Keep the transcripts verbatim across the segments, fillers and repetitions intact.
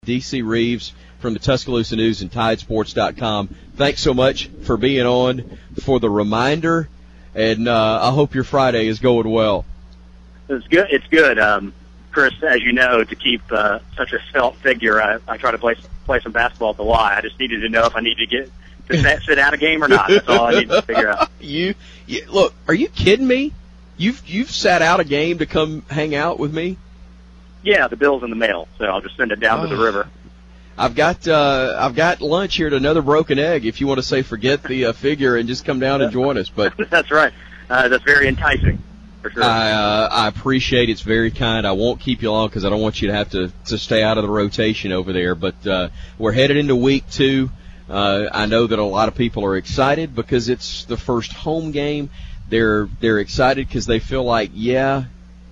D C Reeves from the Tuscaloosa News and Tide Sports dot com. Thanks so much for being on, for the reminder, and uh, I hope your Friday is going well. It's good. It's good, um, Chris. As you know, to keep uh, such a svelte figure, I, I try to play play some basketball at the Y. I just needed to know if I need to get to sit, sit out a game or not. That's all I need to figure out. You, you look? Are you kidding me? You've you've sat out a game to come hang out with me? Yeah, the bill's in the mail, so I'll just send it down oh. to the river. I've got uh, I've got lunch here at Another Broken Egg. If you want to say forget the uh, figure and just come down and join us, but that's right. Uh, that's very enticing, for sure. I uh, I appreciate it. It's very kind. I won't keep you long because I don't want you to have to to stay out of the rotation over there. But uh, we're headed into week two. Uh, I know that a lot of people are excited because it's the first home game. They're they're excited because they feel like yeah.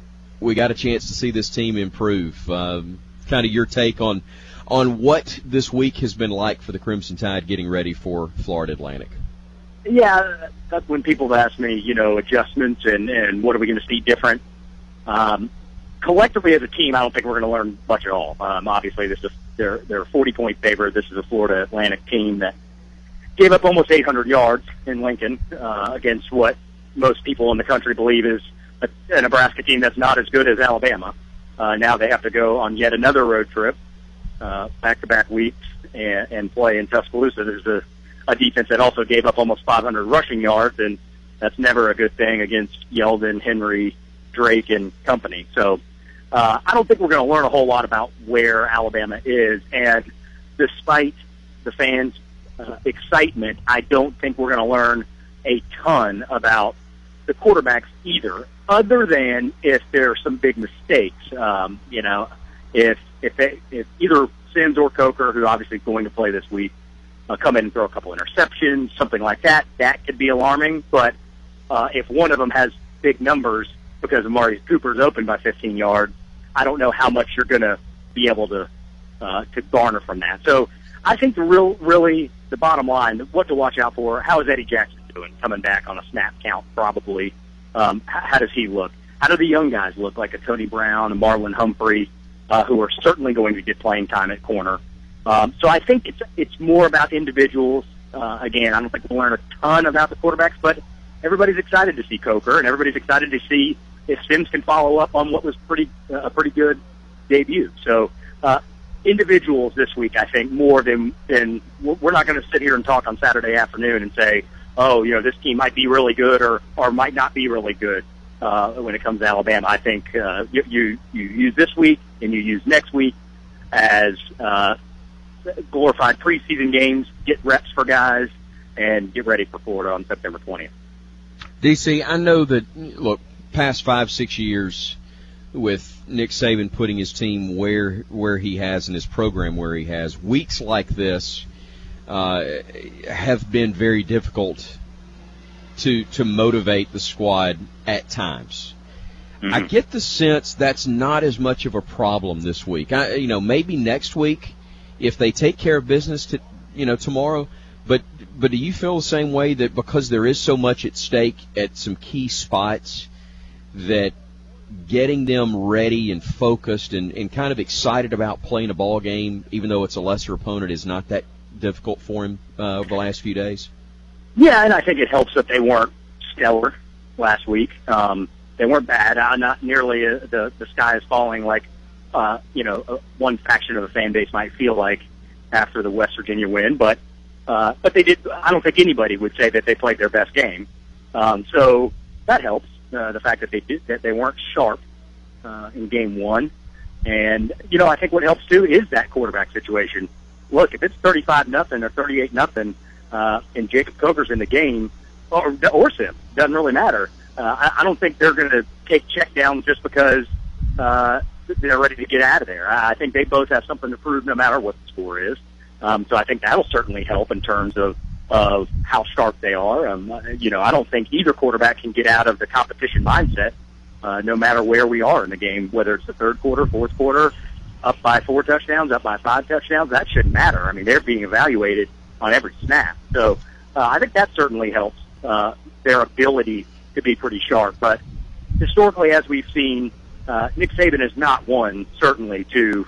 we got a chance to see this team improve. Um, kind of your take on on what this week has been like for the Crimson Tide getting ready for Florida Atlantic. Yeah, that's when people have asked me, you know, adjustments and, and what are we going to see different. Um, collectively as a team, I don't think we're going to learn much at all. Um, obviously, this is they're they're a forty-point favorite. This is a Florida Atlantic team that gave up almost eight hundred yards in Lincoln uh, against what most people in the country believe is a, a Nebraska team that's not as good as Alabama. Uh, now they have to go on yet another road trip, uh, back-to-back weeks, and, and play in Tuscaloosa. There's a, a defense that also gave up almost five hundred rushing yards, and that's never a good thing against Yeldon, Henry, Drake, and company. So uh, I don't think we're going to learn a whole lot about where Alabama is, and despite the fans' uh, excitement, I don't think we're going to learn a ton about the quarterbacks either, other than if there are some big mistakes. Um, you know, if if they, if either Sims or Coker, who obviously is going to play this week, uh, come in and throw a couple interceptions, something like that, that could be alarming. But uh, if one of them has big numbers because Amari Cooper's open by fifteen yards, I don't know how much you're going to be able to uh, to garner from that. So I think the real, really, the bottom line, what to watch out for, how is Eddie Jackson doing coming back on a snap count probably? Um, how, how does he look? How do the young guys look, like a Tony Brown and Marlon Humphrey, uh, who are certainly going to get playing time at corner? Um, so I think it's it's more about individuals. Uh, again, I don't think we'll learn a ton about the quarterbacks, but everybody's excited to see Coker, and everybody's excited to see if Sims can follow up on what was pretty uh, a pretty good debut. So uh, individuals this week, I think, more than, than we're not going to sit here and talk on Saturday afternoon and say, oh, you know, this team might be really good or, or might not be really good uh, when it comes to Alabama. I think uh, you, you you use this week and you use next week as uh, glorified preseason games, get reps for guys, and get ready for Florida on September twentieth. D C, I know that, look, past five, six years with Nick Saban putting his team where where he has and his program where he has, weeks like this Uh, have been very difficult to to motivate the squad at times. Mm-hmm. I get the sense that's not as much of a problem this week. I, you know, maybe next week if they take care of business, to, you know, tomorrow. But but do you feel the same way that because there is so much at stake at some key spots that getting them ready and focused and, and kind of excited about playing a ball game, even though it's a lesser opponent, is not that difficult for him uh, over the last few days? Yeah, and I think it helps that they weren't stellar last week. Um, they weren't bad. Uh, not nearly uh, the the sky is falling like uh, you know uh, one faction of the fan base might feel like after the West Virginia win. But uh, but they did. I don't think anybody would say that they played their best game. Um, so that helps. Uh, the fact that they did that they weren't sharp uh, in game one, and you know I think what helps too is that quarterback situation. Look, if it's thirty-five nothing or thirty-eight nothing, uh, and Jacob Coker's in the game, or or Sim, doesn't really matter. Uh, I, I don't think they're going to take check down just because uh, they're ready to get out of there. I, I think they both have something to prove, no matter what the score is. Um, so I think that'll certainly help in terms of of how sharp they are. Um, you know, I don't think either quarterback can get out of the competition mindset, uh, no matter where we are in the game, whether it's the third quarter, fourth quarter. Up by four touchdowns, up by five touchdowns, that shouldn't matter. I mean, they're being evaluated on every snap. So uh, I think that certainly helps uh, their ability to be pretty sharp. But historically, as we've seen, uh, Nick Saban is not one, certainly, to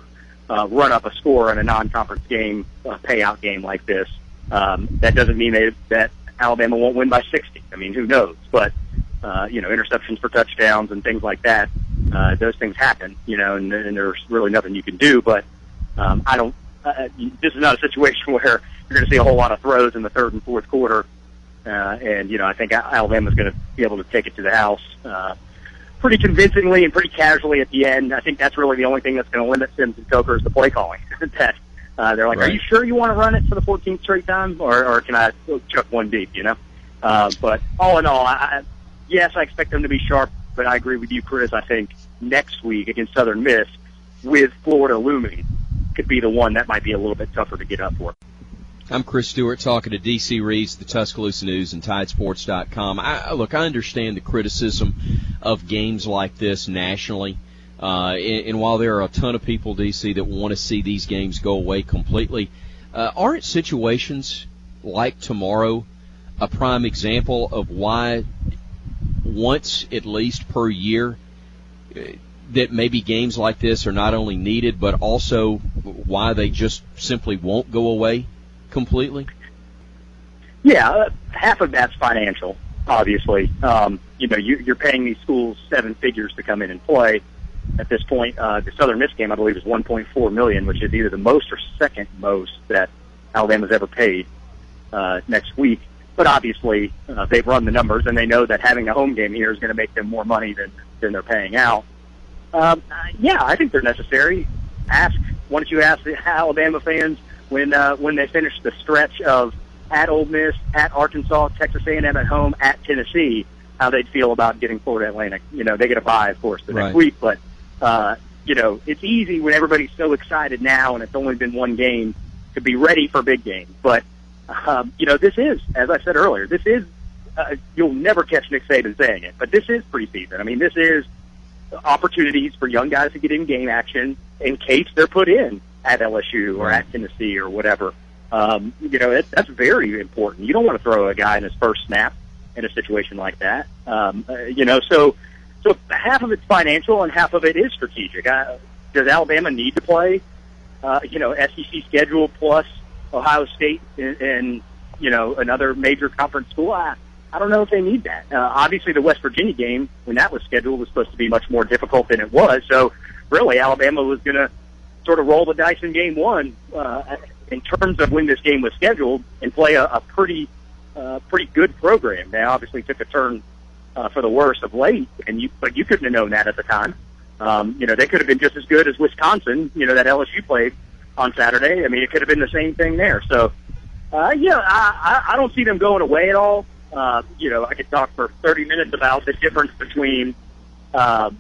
uh, run up a score in a non-conference game, a payout game like this. Um, that doesn't mean they, that Alabama won't win by sixty. I mean, who knows? But, uh, you know, interceptions for touchdowns and things like that, uh, those things happen, you know, and, and there's really nothing you can do. But um, I don't, uh, this is not a situation where you're going to see a whole lot of throws in the third and fourth quarter. Uh, and, you know, I think Alabama's going to be able to take it to the house uh, pretty convincingly and pretty casually at the end. I think that's really the only thing that's going to limit Sims and Coker is the play calling. that uh, they're like, right. Are you sure you want to run it for the fourteenth straight time, or, or can I chuck one deep, you know? Uh, but all in all, I, yes, I expect them to be sharp, but I agree with you, Chris. I think next week against Southern Miss, with Florida looming, could be the one that might be a little bit tougher to get up for. I'm Chris Stewart talking to D C Reeves, the Tuscaloosa News, and Tide Sports dot com. I, look, I understand the criticism of games like this nationally. Uh, and, and while there are a ton of people, D C, that want to see these games go away completely, uh, aren't situations like tomorrow a prime example of why once at least per year uh, that maybe games like this are not only needed, but also why they just simply won't go away completely? Yeah, uh, half of that's financial, obviously. Um, you know, you, you're paying these schools seven figures to come in and play. At this point, uh, the Southern Miss game, I believe, is one point four million dollars, which is either the most or second most that Alabama's ever paid uh, next week. But obviously, uh, they've run the numbers, and they know that having a home game here is going to make them more money than, than they're paying out. Um, uh, yeah, I think they're necessary. Ask, why don't you ask the Alabama fans when uh, when they finish the stretch of at Ole Miss, at Arkansas, Texas A and M at home, at Tennessee, how they'd feel about getting Florida Atlantic. You know, they get a bye, of course, the right. next week, but, uh, you know, it's easy when everybody's so excited now and it's only been one game to be ready for big games. But, um, you know, this is, as I said earlier, this is, uh, you'll never catch Nick Saban saying it, but this is preseason. I mean, this is opportunities for young guys to get in game action in case they're put in at L S U or right. at Tennessee or whatever. Um, you know, it, that's very important. You don't want to throw a guy in his first snap in a situation like that. Um, uh, you know, so so half of it's financial and half of it is strategic. Uh, does Alabama need to play, uh, you know, S E C schedule plus Ohio State and, and you know, another major conference school? I, I don't know if they need that. Uh, obviously, the West Virginia game, when that was scheduled, was supposed to be much more difficult than it was. So, really, Alabama was going to sort of roll the dice in game one uh, in terms of when this game was scheduled and play a, a pretty uh, pretty good program. They obviously took a turn uh, for the worse of late, and you but you couldn't have known that at the time. Um, you know, they could have been just as good as Wisconsin, you know, that L S U played on Saturday. I mean, it could have been the same thing there. So, uh, yeah, I, I, I don't see them going away at all. Uh, you know, I could talk for thirty minutes about the difference between uh,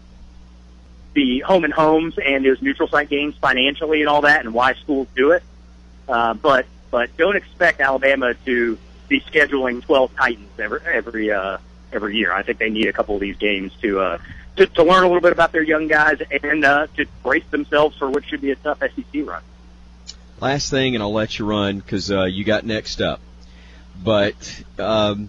the home and homes and those neutral site games financially and all that and why schools do it. Uh, but but don't expect Alabama to be scheduling twelve Titans every every uh, every year. I think they need a couple of these games to uh, to, to learn a little bit about their young guys and uh, to brace themselves for what should be a tough S E C run. Last thing, and I'll let you run because uh, you got next up. But um,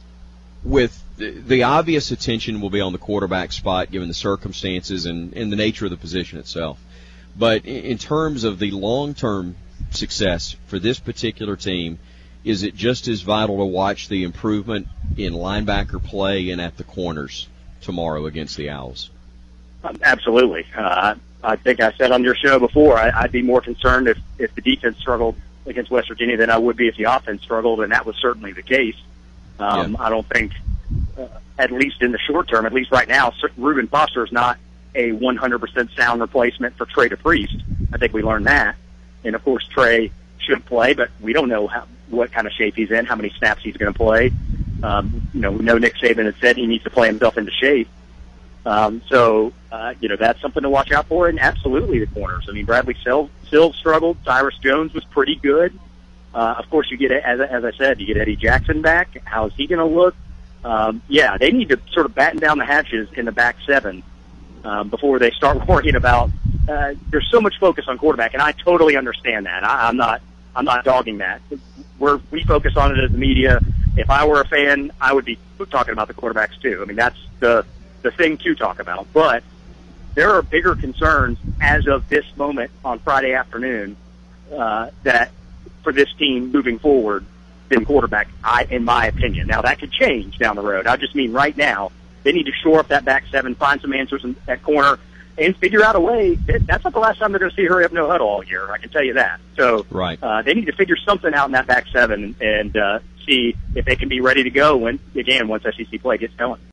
with the, the obvious attention will be on the quarterback spot given the circumstances and, and the nature of the position itself. But in, in terms of the long-term success for this particular team, is it just as vital to watch the improvement in linebacker play and at the corners tomorrow against the Owls? Um, absolutely. Uh, I think I said on your show before, I, I'd be more concerned if, if the defense struggled against West Virginia than I would be if the offense struggled, and that was certainly the case. Um, yeah. I don't think, uh, at least in the short term, at least right now, Reuben Foster is not a one hundred percent sound replacement for Trey DePriest. I think we learned that. And, of course, Trey should play, but we don't know how, what kind of shape he's in, how many snaps he's going to play. Um, you know, we know Nick Saban has said he needs to play himself into shape. Um, so, uh, you know, that's something to watch out for. And absolutely the corners. I mean, Bradley Sills, Sills struggled. Cyrus Jones was pretty good. Uh, of course, you get, as, as I said, you get Eddie Jackson back. How's he going to look? Um, yeah, they need to sort of batten down the hatches in the back seven um, before they start worrying about. Uh, there's so much focus on quarterback, and I totally understand that. I, I'm not, I'm not dogging that. We're, we focus on it as the media. If I were a fan, I would be talking about the quarterbacks too. I mean, that's the the thing to talk about. But there are bigger concerns as of this moment on Friday afternoon uh, that for this team moving forward than quarterback, I, in my opinion. Now, that could change down the road. I just mean right now, they need to shore up that back seven, find some answers in that corner, and figure out a way. That's not the last time they're going to see hurry up, no huddle all year. I can tell you that. So right. uh, they need to figure something out in that back seven and uh, see if they can be ready to go when, again, once S E C play gets going.